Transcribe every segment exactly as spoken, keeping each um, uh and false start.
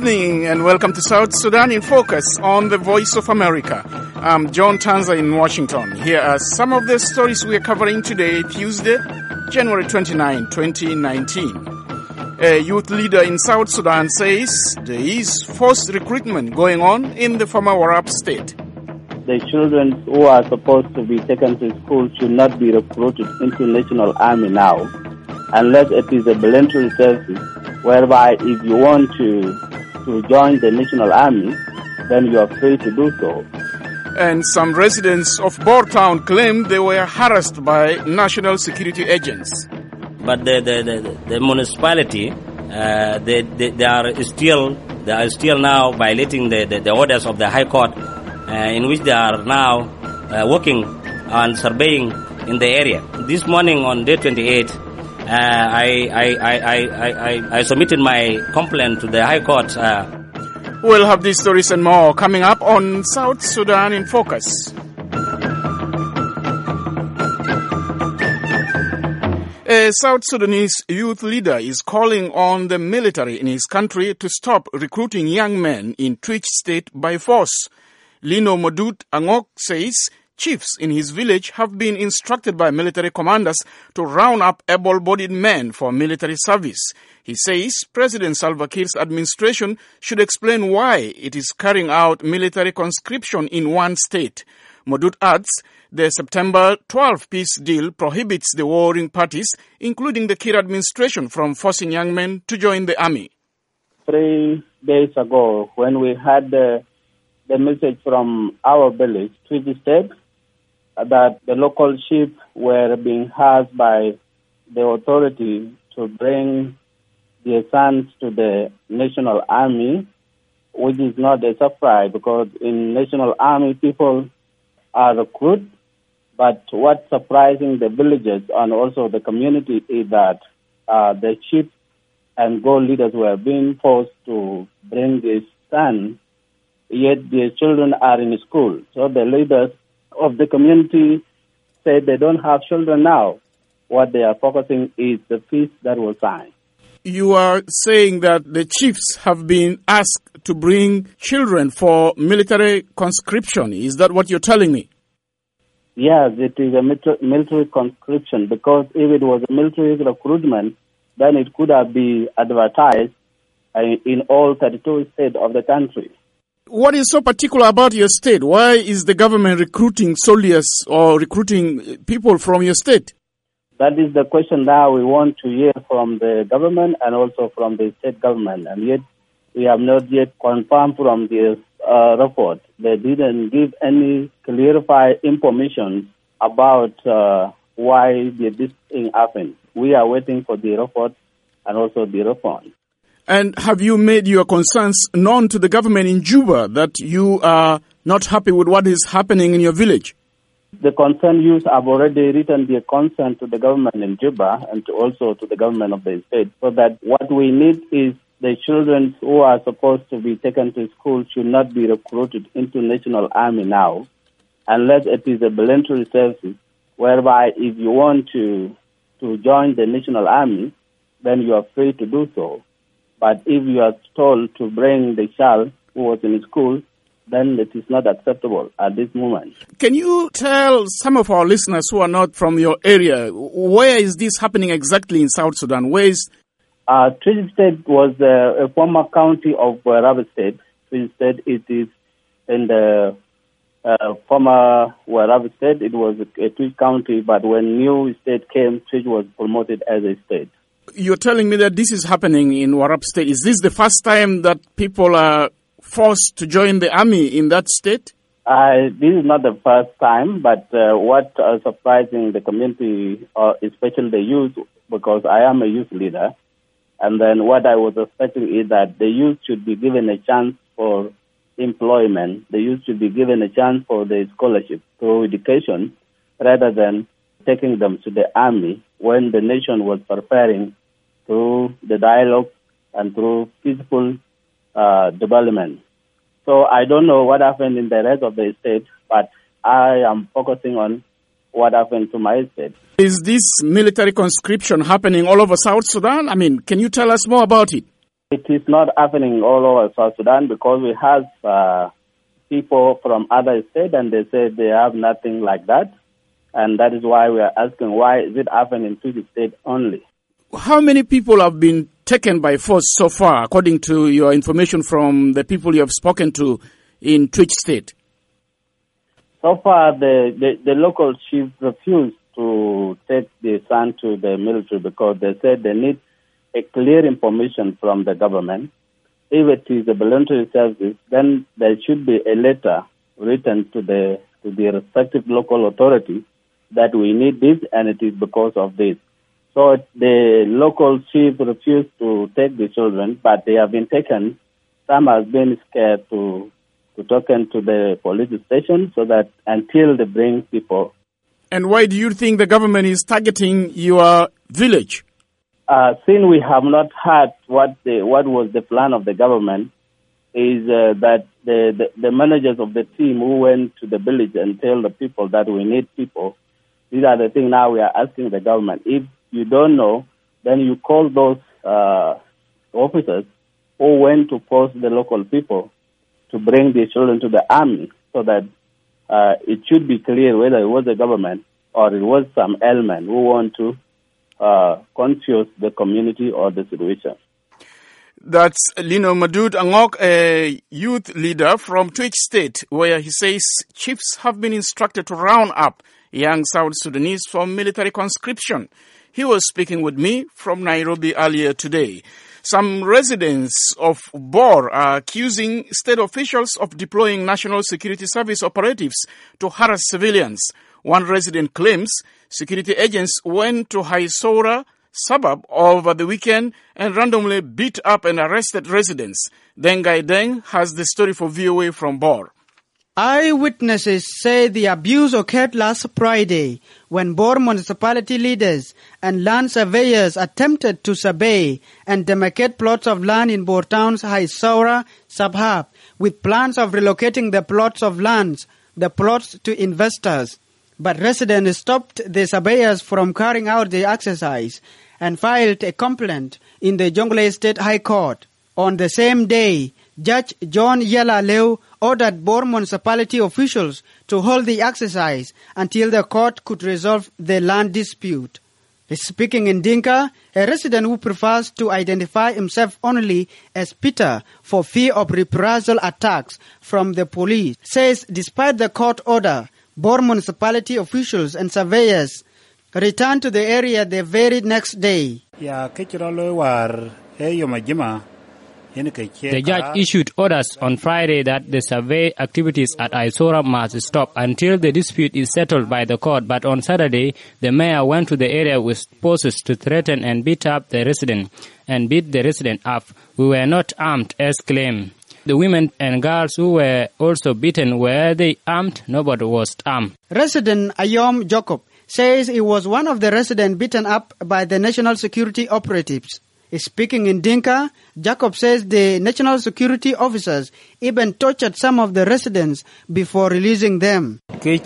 evening and welcome to South Sudan in Focus on the Voice of America. I'm John Tanza in Washington. Here are some of the stories we are covering today, Tuesday, January twenty-ninth, twenty nineteen. A youth leader in South Sudan says there is forced recruitment going on in the former Warab state. The children who are supposed to be taken to school should not be recruited into National Army now, unless it is a voluntary service, whereby if you want to, to join the National Army, then you are free to do so. And some residents of Boertown claim they were harassed by national security agents. But the the, the, the municipality, uh, they, they they are still they are still now violating the, the, the orders of the High Court, uh, in which they are now uh, working on surveying in the area. This morning on day twenty-eight, uh, I, I, I, I, I I submitted my complaint to the High Court. Uh, we'll have these stories and more coming up on South Sudan in Focus. A South Sudanese youth leader is calling on the military in his country to stop recruiting young men in Twitch State by force. Lino Modut Angok says chiefs in his village have been instructed by military commanders to round up able-bodied men for military service. He says President Salva Kiir's administration should explain why it is carrying out military conscription in one state. Modut adds the September twelfth peace deal prohibits the warring parties, including the Kiir administration, from forcing young men to join the army. Three days ago, when we had the, the message from our village, Twitch State, that the local chiefs were being asked by the authority to bring their sons to the National Army, which is not a surprise because in National Army people are recruited. But what's surprising the villagers and also the community is that uh, the chiefs and goal leaders were being forced to bring their sons, yet their children are in school. So the leaders of the community said they don't have children now. What they are focusing is the peace that was signed. You are saying that the chiefs have been asked to bring children for military conscription. Is that what you're telling me? Yes, it is a military conscription, because if it was a military recruitment, then it could have been advertised in all thirty-two states of the country. What is so particular about your state? Why is the government recruiting soldiers or recruiting people from your state? That is the question that we want to hear from the government and also from the state government. And yet, we have not yet confirmed from the uh, report. They didn't give any clarified information about uh, why this thing happened. We are waiting for the report and also the response. And have you made your concerns known to the government in Juba that you are not happy with what is happening in your village? The concerned youth have already written their concern to the government in Juba and to also to the government of the state, so that what we need is the children who are supposed to be taken to school should not be recruited into National Army now, unless it is a voluntary service, whereby if you want to to join the National Army, then you are free to do so. But if you are told to bring the child who was in school, then it is not acceptable at this moment. Can you tell some of our listeners who are not from your area, where is this happening exactly in South Sudan? Where is Uh, Twitch State was uh, a former county of uh, Warab State. Twitch State, it is in the uh, former Warab State. It was a, a Twitch county, but when new state came, Twitch was promoted as a state. You're telling me that this is happening in Warab State. Is this the first time that people are forced to join the army in that state? Uh, this is not the first time, but uh, what is surprising the community, uh, especially the youth, because I am a youth leader, and then what I was expecting is that the youth should be given a chance for employment. The youth should be given a chance for the scholarship through education, rather than taking them to the army when the nation was preparing through the dialogue and through peaceful uh, development. So I don't know what happened in the rest of the state, but I am focusing on what happened to my state. Is this military conscription happening all over South Sudan? I mean, can you tell us more about it? It is not happening all over South Sudan because we have uh, people from other states and they say they have nothing like that. And that is why we are asking, why is it happening in Twitch State only? How many people have been taken by force so far, according to your information from the people you have spoken to in Twitch State? So far, the, the, the local chief refused to take the son to the military because they said they need a clear information from the government. If it is a voluntary service, then there should be a letter written to the to the respective local authority that we need this and it is because of this. So the local chief refused to take the children, but they have been taken. Some have been scared to to talk into the police station so that until they bring people. And why do you think the government is targeting your village? Uh, since we have not heard what the, what was the plan of the government, is uh, that the, the, the managers of the team who went to the village and tell the people that we need people, these are the things now we are asking the government. If you don't know, then you call those uh, officers who went to force the local people to bring the children to the army so that uh, it should be clear whether it was the government or it was some element who want to uh, confuse the community or the situation. That's Lino Madud Angok, a youth leader from Twitch State, where he says chiefs have been instructed to round up young South Sudanese for military conscription. He was speaking with me from Nairobi earlier today. Some residents of Bor are accusing state officials of deploying National Security Service operatives to harass civilians. One resident claims security agents went to Haisora suburb over the weekend and randomly beat up and arrested residents. Dengai Deng has the story for V O A from Bor. Eyewitnesses say the abuse occurred last Friday when Bor municipality leaders and land surveyors attempted to survey and demarcate plots of land in Bor town's Haisaura suburb with plans of relocating the plots of lands, the plots to investors. But residents stopped the surveyors from carrying out the exercise and filed a complaint in the Jonglei State High Court. On the same day, Judge John Yela Leu ordered Bor municipality officials to hold the exercise until the court could resolve the land dispute. Speaking in Dinka, a resident who prefers to identify himself only as Peter for fear of reprisal attacks from the police, says despite the court order, Bor municipality officials and surveyors returned to the area the very next day. The judge issued orders on Friday that the survey activities at Aisora must stop until the dispute is settled by the court. But on Saturday, the mayor went to the area with poses to threaten and beat up the resident and beat the resident up. We were not armed as claimed. The women and girls who were also beaten, were they armed? Nobody was armed. Resident Ayom Jacob says he was one of the residents beaten up by the national security operatives. Speaking in Dinka, Jacob says the national security officers even tortured some of the residents before releasing them. The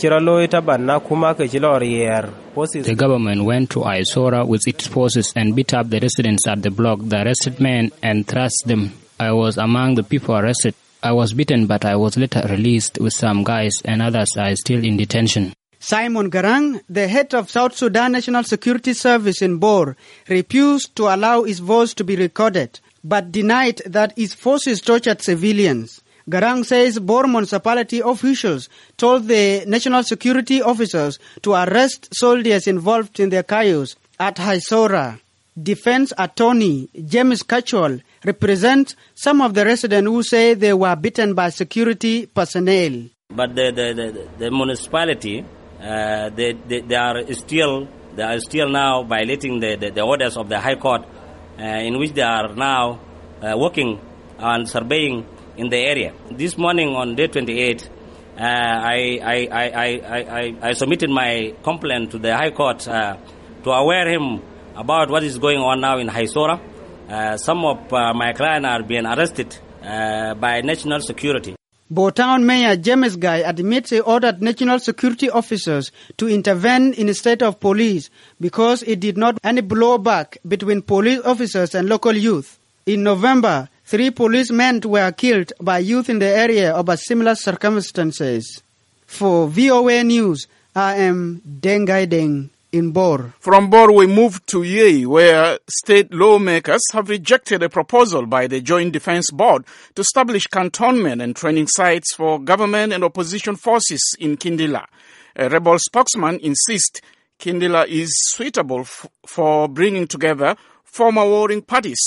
government went to Aisora with its forces and beat up the residents at the block, the arrested men, and thrust them. I was among the people arrested. I was beaten, but I was later released with some guys, and others are still in detention. Simon Garang, the head of South Sudan National Security Service in Bor, refused to allow his voice to be recorded, but denied that his forces tortured civilians. Garang says Bor municipality officials told the national security officers to arrest soldiers involved in the chaos at Haisora. Defense attorney James Catchwell represents some of the residents who say they were beaten by security personnel. But the, the, the, the municipality, uh, they, they, they are still they are still now violating the, the, the orders of the High Court, uh, in which they are now uh, working on surveying in the area. This morning on day twenty-eight, uh, I, I, I, I, I, I submitted my complaint to the High Court uh, to aware him about what is going on now in Haisora. Uh, some of uh, my clients are being arrested uh, by national security. Bor Town Mayor James Guy admits he ordered national security officers to intervene instead of police because it did not any blowback between police officers and local youth. In November, three policemen were killed by youth in the area of similar circumstances. For V O A News, I am Dengai Deng in Bor. From Bor, we move to Yei, where state lawmakers have rejected a proposal by the Joint Defense Board to establish cantonment and training sites for government and opposition forces in Kindila. A rebel spokesman insists Kindila is suitable f- for bringing together former warring parties.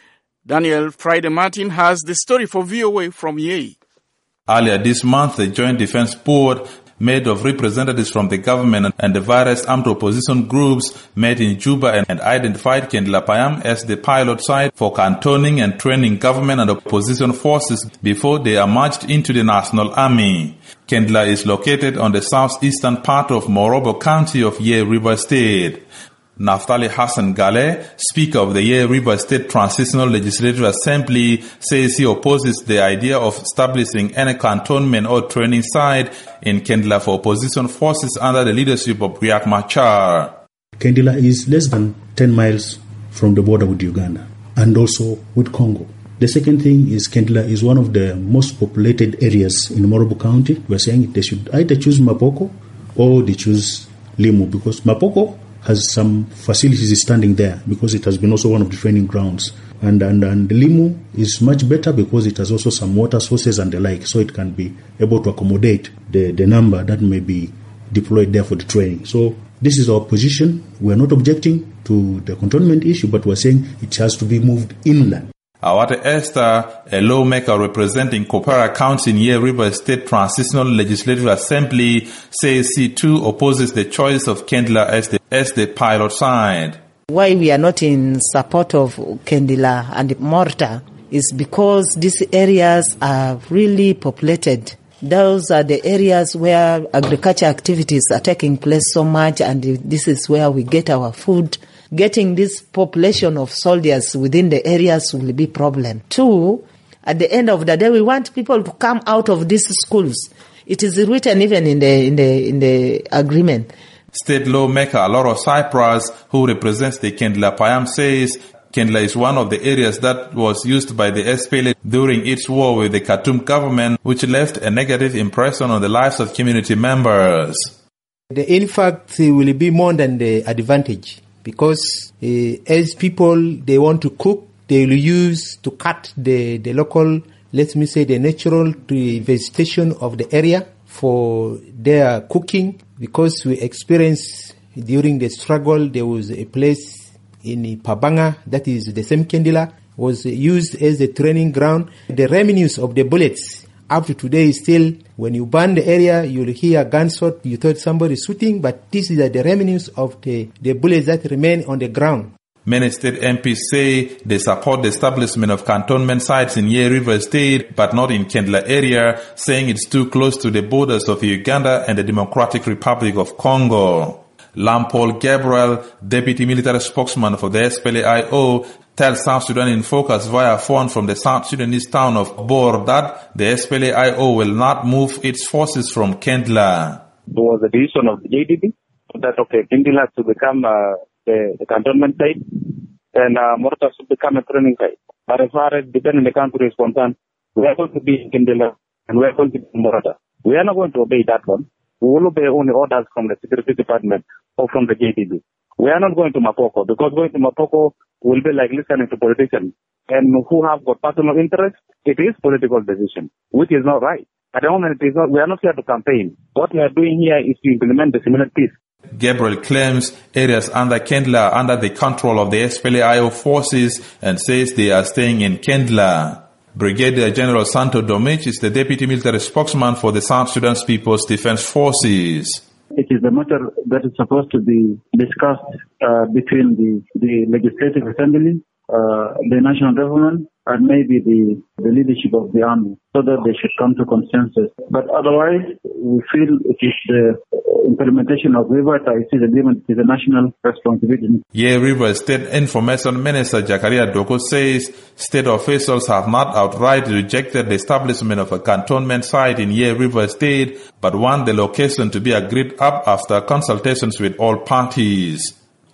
Daniel Friday Martin has the story for V O A from Yei. Earlier this month, the Joint Defense Board, made of representatives from the government and the various armed opposition groups, met in Juba and identified Kendla Payam as the pilot site for cantonning and training government and opposition forces before they are merged into the National Army. Kendla is located on the southeastern part of Morobo County of Yei River State. Naftali Hassan Gale, Speaker of the Yei River State Transitional Legislative Assembly, says he opposes the idea of establishing any cantonment or training site in Kendla for opposition forces under the leadership of Riek Machar. Kendla is less than ten miles from the border with Uganda and also with Congo. The second thing is Kendla is one of the most populated areas in Morobo County. We're saying they should either choose Mapoko or they choose Limu, because Mapoko has some facilities standing there because it has been also one of the training grounds. And, and, and Limu is much better because it has also some water sources and the like, so it can be able to accommodate the, the number that may be deployed there for the training. So this is our position. We are not objecting to the cantonment issue, but we're saying it has to be moved inland. Awate Esther, a lawmaker representing Kopara County in Yei River State Transitional Legislative Assembly, says he too opposes the choice of Kendla as the, as the pilot site. Why we are not in support of Kendla and Morta is because these areas are really populated. Those are the areas where agriculture activities are taking place so much, and this is where we get our food. Getting this population of soldiers within the areas will be a problem. Two, at the end of the day, we want people to come out of these schools. It is written even in the in the in the agreement. State lawmaker Aloro Cyprus, who represents the Kendla Payam, says Kendla is one of the areas that was used by the S P L A during its war with the Khartoum government, which left a negative impression on the lives of community members. The impact will be more than the advantage. Because uh, as people, they want to cook, they will use to cut the, the local, let me say, the natural vegetation of the area for their cooking. Because we experienced during the struggle, there was a place in Pabanga, that is the same Kendla, was used as a training ground. The revenues of the bullets up to today is still, when you burn the area, you'll hear a gunshot, you thought somebody shooting, but this is the revenues of the, the bullets that remain on the ground. Many state M Ps say they support the establishment of cantonment sites in Yei River State, but not in Kendla area, saying it's too close to the borders of Uganda and the Democratic Republic of Congo. Lampol Gabriel, deputy military spokesman for the S P L A I O, tells South Sudan in Focus via phone from the South Sudanese town of Bor that the S P L A I O will not move its forces from Kendla. There was a decision of the J D B that, okay, Kendla to become uh, the, the cantonment site and uh, Morta should become a training site. But as far as depending on the country is concerned, we are going to be in Kendla and we are going to be in Morta. We are not going to obey that one. We will obey only orders from the Security Department or from the J D B. We are not going to Mapoko, because going to Mapoko will be like listening to politicians and who have got personal interest. It is political decision, which is not right. At the moment, it is not, we are not here to campaign. What we are doing here is to implement the similar peace. Gabriel claims areas under Kendla are under the control of the S P L A I O forces and says they are staying in Kendla. Brigadier General Santo Domich is the deputy military spokesman for the South Sudan's People's Defense Forces. It is a matter that is supposed to be discussed uh, between the, the Legislative Assembly, uh, the national government, and maybe the, the leadership of the army, so that they should come to consensus. But otherwise, we feel it is the implementation of revitalized agreement is a national responsibility. Yei River State Information Minister Jakaria Doko says state officials have not outright rejected the establishment of a cantonment site in Yei River State, but want the location to be agreed up after consultations with all parties.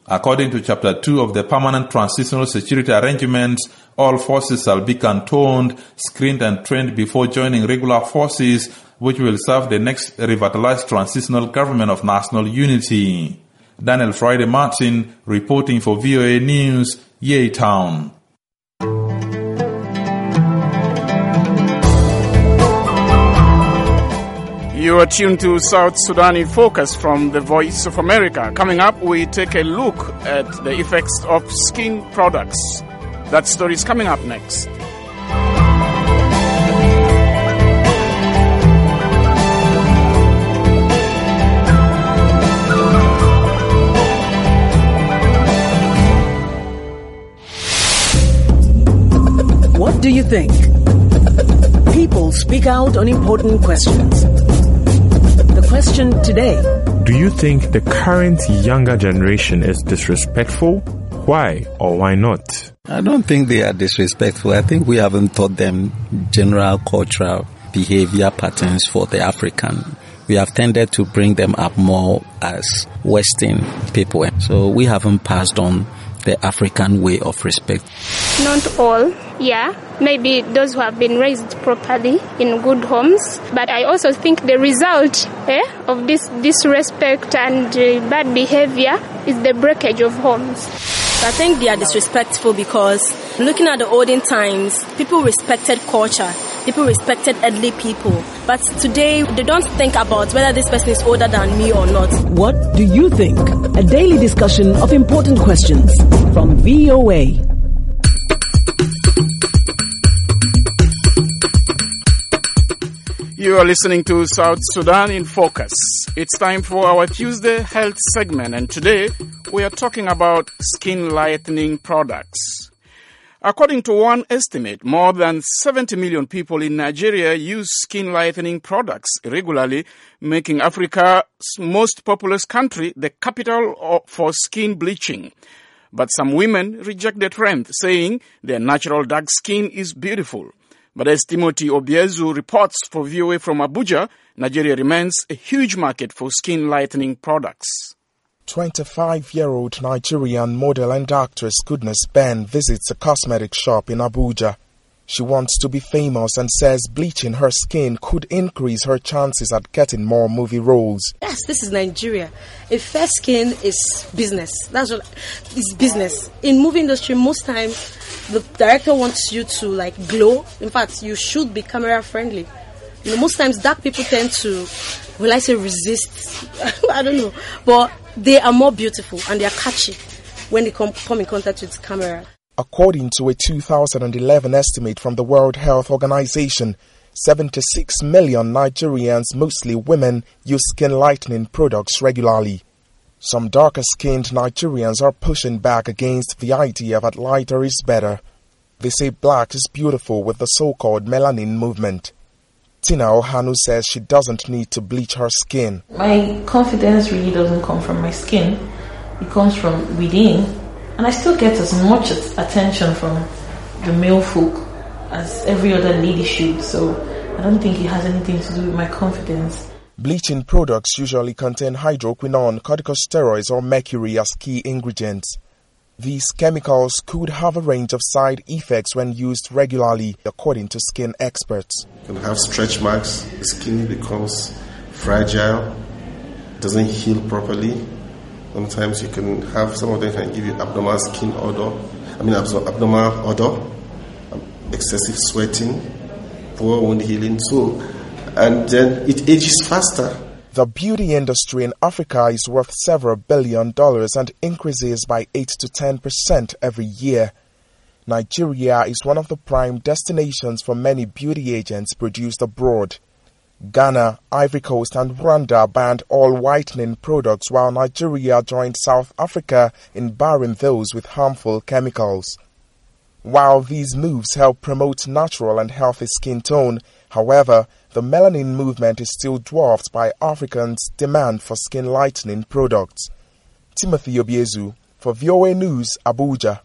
According to Chapter two of the Permanent Transitional Security Arrangements, all forces shall be cantoned, screened and trained before joining regular forces, which will serve the next revitalized transitional government of national unity. Daniel Friday Martin, reporting for V O A News, Yei Town. You are tuned to South Sudan in Focus from the Voice of America. Coming up, we take a look at the effects of skin products. That story is coming up next. What do you think? People speak out on important questions. The question today: do you think the current younger generation is disrespectful? Why or why not? I don't think they are disrespectful. I think we haven't taught them general cultural behavior patterns for the African. We have tended to bring them up more as Western people. So we haven't passed on the African way of respect. Not all, yeah. Maybe those who have been raised properly in good homes. But I also think the result eh, of this disrespect and uh, bad behavior is the breakage of homes. I think they are disrespectful because looking at the olden times, people respected culture. People respected elderly people. But today, they don't think about whether this person is older than me or not. What do you think? A daily discussion of important questions from V O A. You are listening to South Sudan in Focus. It's time for our Tuesday health segment, and today we are talking about skin lightening products. According to one estimate, more than seventy million people in Nigeria use skin lightening products regularly, making Africa's most populous country the capital for skin bleaching. But some women reject the trend, saying their natural dark skin is beautiful. But as Timothy Obiezu reports for V O A from Abuja, Nigeria remains a huge market for skin lightening products. twenty-five-year-old Nigerian model and actress Goodness Ben visits a cosmetic shop in Abuja. She wants to be famous and says bleaching her skin could increase her chances at getting more movie roles. Yes, this is Nigeria. A fair skin is business. That's what is business. In movie industry, most times the director wants you to like glow. In fact, you should be camera friendly. You know, most times dark people tend to, will I say resist? I don't know. But they are more beautiful and they are catchy when they come, come in contact with camera. According to a two thousand eleven estimate from the World Health Organization, seventy-six million Nigerians, mostly women, use skin lightening products regularly. Some darker-skinned Nigerians are pushing back against the idea that lighter is better. They say black is beautiful with the so-called melanin movement. Tina Ohanu says she doesn't need to bleach her skin. My confidence really doesn't come from my skin. It comes from within. And I still get as much attention from the male folk as every other lady should. So I don't think it has anything to do with my confidence. Bleaching products usually contain hydroquinone, corticosteroids, or mercury as key ingredients. These chemicals could have a range of side effects when used regularly, according to skin experts. You can have stretch marks, the skin becomes fragile, doesn't heal properly. Sometimes you can have, some of them can give you abnormal skin odor, I mean abnormal odor, excessive sweating, poor wound healing, so, and then it ages faster. The beauty industry in Africa is worth several billion dollars and increases by eight to ten percent every year. Nigeria is one of the prime destinations for many beauty agents produced abroad. Ghana, Ivory Coast and Rwanda banned all whitening products, while Nigeria joined South Africa in barring those with harmful chemicals. While these moves help promote natural and healthy skin tone, however, the melanin movement is still dwarfed by Africans' demand for skin lightening products. Timothy Obiezu for V O A News, Abuja.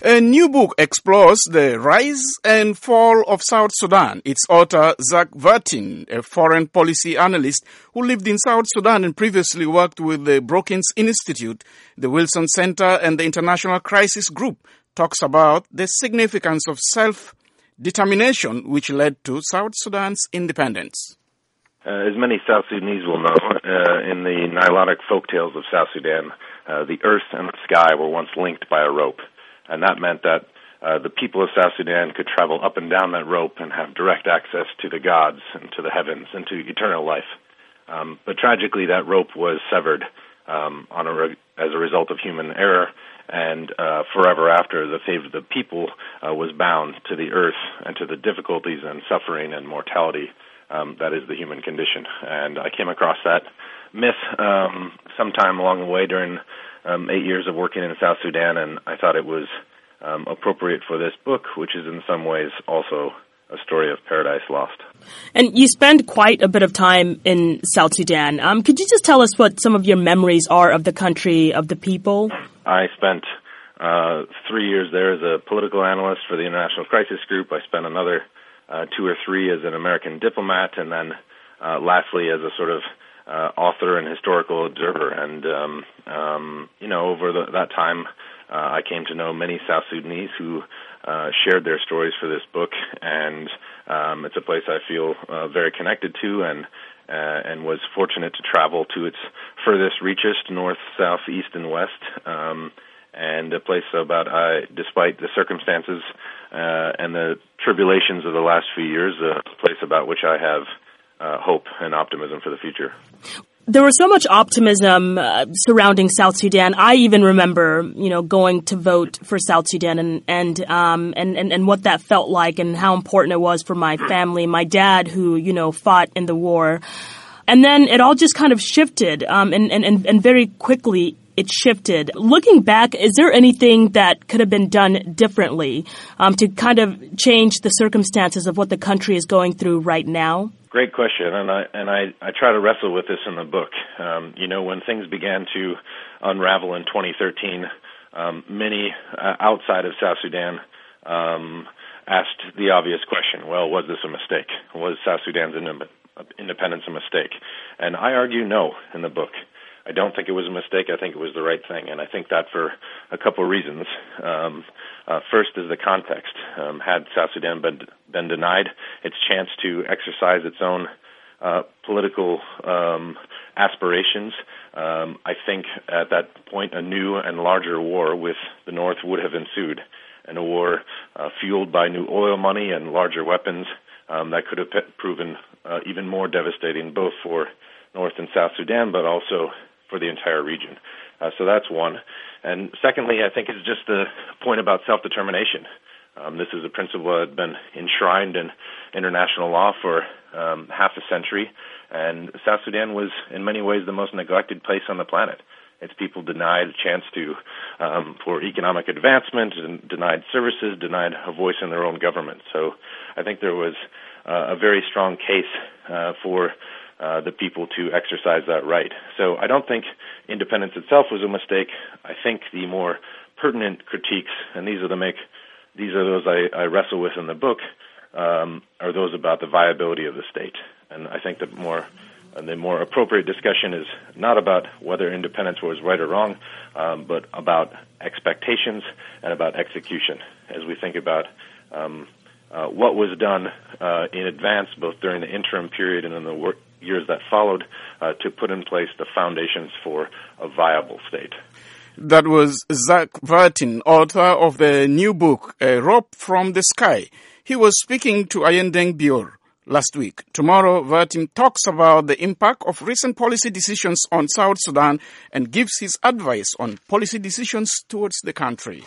A new book explores the rise and fall of South Sudan. Its author, Zach Vertin, a foreign policy analyst who lived in South Sudan and previously worked with the Brookings Institute, the Wilson Center, and the International Crisis Group, talks about the significance of self-determination which led to South Sudan's independence. Uh, as many South Sudanese will know, uh, in the Nilotic folktales of South Sudan, uh, the earth and the sky were once linked by a rope. And that meant that uh, the people of South Sudan could travel up and down that rope and have direct access to the gods and to the heavens and to eternal life. Um, but tragically, that rope was severed um, on a re- as a result of human error, and uh, forever after, the fate of the people uh, was bound to the earth and to the difficulties and suffering and mortality um, that is the human condition. And I came across that myth um, sometime along the way during Um, eight years of working in South Sudan, and I thought it was um, appropriate for this book, which is in some ways also a story of Paradise Lost. And you spend quite a bit of time in South Sudan. Um, could you just tell us what some of your memories are of the country, of the people? I spent uh, three years there as a political analyst for the International Crisis Group. I spent another uh, two or three as an American diplomat, and then uh, lastly as a sort of Uh, author and historical observer. And, um, um, you know, over the, that time, uh, I came to know many South Sudanese who uh, shared their stories for this book, and um, it's a place I feel uh, very connected to, and uh, and was fortunate to travel to its furthest reaches, north, south, east, and west, um, and a place about, uh, despite the circumstances uh, and the tribulations of the last few years, a place about which I have Uh, hope and optimism for the future. There was so much optimism uh, surrounding South Sudan. I even remember, you know, going to vote for South Sudan and and um and, and, and what that felt like and how important it was for my family, my dad who, you know, fought in the war. And then it all just kind of shifted um and, and, and, and very quickly it shifted. Looking back, is there anything that could have been done differently um, to kind of change the circumstances of what the country is going through right now? Great question, and I and I, I try to wrestle with this in the book. Um, you know, when things began to unravel in twenty thirteen, um, many uh, outside of South Sudan um, asked the obvious question, well, was this a mistake? Was South Sudan's independence a mistake? And I argue no in the book. I don't think it was a mistake. I think it was the right thing, and I think that for a couple of reasons. Um, uh, first is the context. Um, had South Sudan been, been denied its chance to exercise its own uh, political um, aspirations, um, I think at that point a new and larger war with the North would have ensued, and a war uh, fueled by new oil money and larger weapons um, that could have p- proven uh, even more devastating both for North and South Sudan, but also for the entire region. Uh, so that's one. And secondly, I think it's just the point about self-determination. Um, this is a principle that had been enshrined in international law for um, half a century, and South Sudan was in many ways the most neglected place on the planet. Its people denied a chance to um, for economic advancement, and denied services, denied a voice in their own government. So I think there was uh, a very strong case uh, for Uh, the people to exercise that right. So I don't think independence itself was a mistake. I think the more pertinent critiques, and these are the make, these are those I, I wrestle with in the book, um, are those about the viability of the state. And I think the more uh, the more appropriate discussion is not about whether independence was right or wrong, um, but about expectations and about execution. As we think about um, uh, what was done uh, in advance, both during the interim period and in the work years that followed, uh, to put in place the foundations for a viable state. That was Zach Vertin, author of the new book, A Rope from the Sky. He was speaking to Ayendeng Bior last week. Tomorrow, Vertin talks about the impact of recent policy decisions on South Sudan and gives his advice on policy decisions towards the country.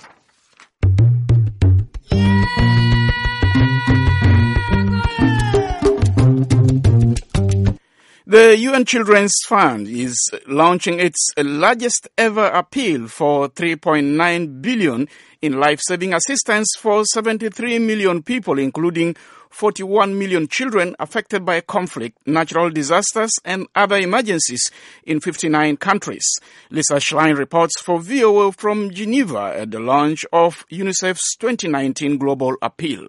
The U N Children's Fund is launching its largest ever appeal for three point nine billion dollars in life-saving assistance for seventy-three million people, including forty-one million children affected by conflict, natural disasters, and other emergencies in fifty-nine countries. Lisa Schlein reports for V O A from Geneva at the launch of UNICEF's twenty nineteen Global Appeal.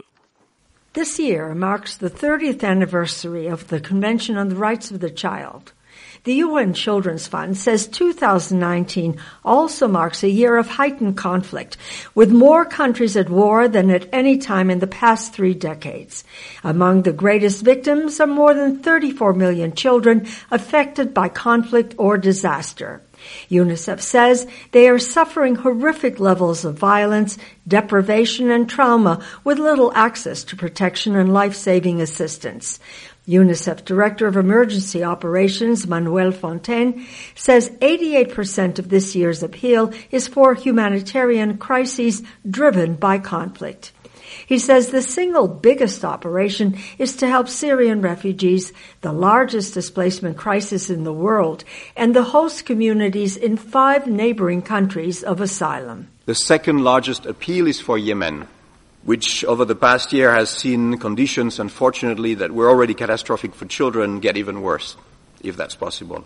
This year marks the thirtieth anniversary of the Convention on the Rights of the Child. The U N Children's Fund says two thousand nineteen also marks a year of heightened conflict, with more countries at war than at any time in the past three decades. Among the greatest victims are more than thirty-four million children affected by conflict or disaster. UNICEF says they are suffering horrific levels of violence, deprivation, and trauma with little access to protection and life-saving assistance. UNICEF Director of Emergency Operations, Manuel Fontaine, says eighty-eight percent of this year's appeal is for humanitarian crises driven by conflict. He says the single biggest operation is to help Syrian refugees, the largest displacement crisis in the world, and the host communities in five neighboring countries of asylum. The second largest appeal is for Yemen, which over the past year has seen conditions, unfortunately, that were already catastrophic for children get even worse, if that's possible.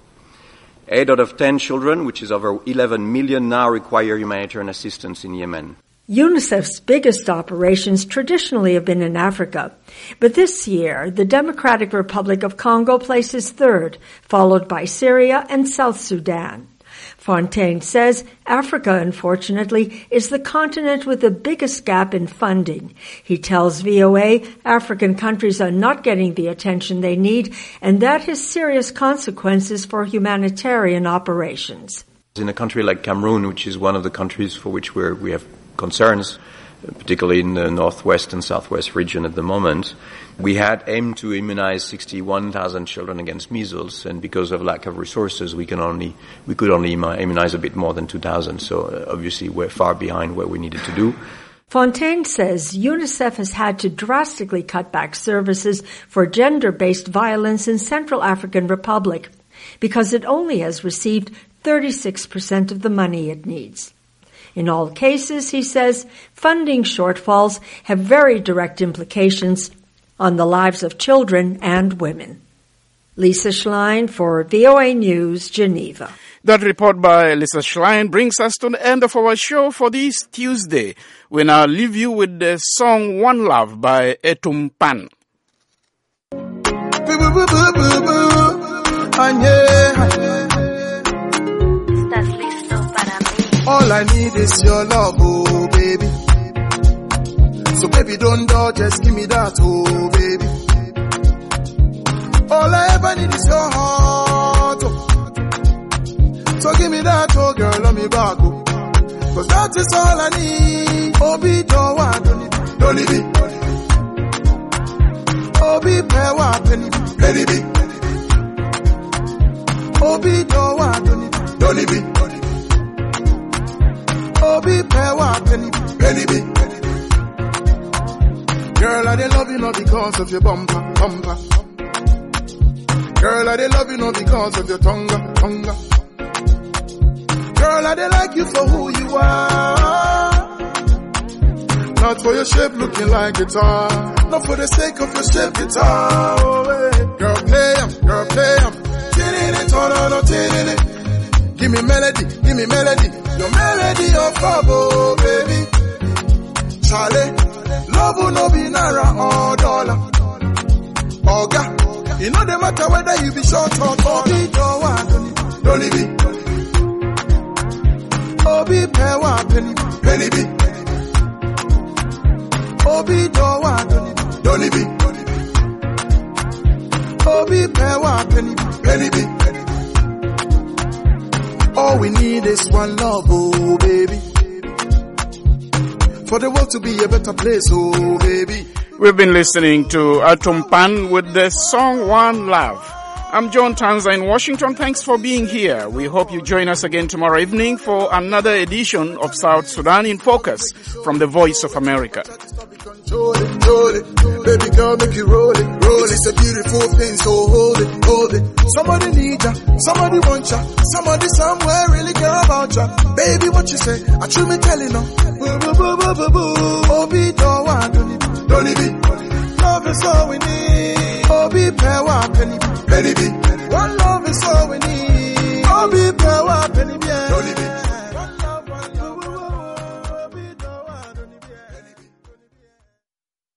Eight out of ten children, which is over eleven million now, require humanitarian assistance in Yemen. UNICEF's biggest operations traditionally have been in Africa, but this year the Democratic Republic of Congo places third, followed by Syria and South Sudan. Fontaine says Africa, unfortunately, is the continent with the biggest gap in funding. He tells V O A African countries are not getting the attention they need, and that has serious consequences for humanitarian operations. In a country like Cameroon, which is one of the countries for which we're, we have concerns, particularly in the northwest and southwest region at the moment, we had aimed to immunize sixty-one thousand children against measles, and because of lack of resources, we can only we could only immunize a bit more than two thousand. So uh, obviously, we're far behind where we needed to do. Fontaine says UNICEF has had to drastically cut back services for gender-based violence in Central African Republic because it only has received thirty-six percent of the money it needs. In all cases, he says, funding shortfalls have very direct implications on the lives of children and women. Lisa Schlein for V O A News, Geneva. That report by Lisa Schlein brings us to the end of our show for this Tuesday. We now leave you with the song One Love by Etum Pan. All I need is your love, oh baby. So baby, don't do, just give me that, oh baby. All I ever need is your heart, oh. So give me that, oh girl, let me back, oh. Cause that is all I need. Oh, be don't want, don't leave it. Oh, be pay what, penny, penny be. Oh, be don't want, don't leave it. Oh, be pay what, penny, penny be. Girl, I dey love you not because of your bumper, bumper. Girl, I dey love you not because of your tongue, tongue. Girl, I dey like you for who you are. Not for your shape looking like guitar. Not for the sake of your shape guitar. Oh, hey. Girl, play 'em, girl, play 'em. Tin-in-it, turn on, no, tin-in-it. Give me melody, give me melody. Your melody of trouble, baby. Charlie, love will no be naira or dollar. Oga, it no dey matter whether you be short or tall. Obi don't want, don't leave it. Obi pay one penny, penny be. Obi don't want, don't leave it. Obi pay one penny, penny be. All we need is one love, oh baby. For the world to be a better place, oh baby. We've been listening to Etum Pan with the song One Love. I'm John Tanza in Washington. Thanks for being here. We hope you join us again tomorrow evening for another edition of South Sudan in Focus from the Voice of America. Roll it, roll it, baby girl, make you roll it, roll it. It's a beautiful thing, so hold it, hold it. Somebody need ya, somebody want ya, somebody somewhere really care about ya. Baby, what you say? I truly telling them, boo boo boo boo boo boo. Obi don't want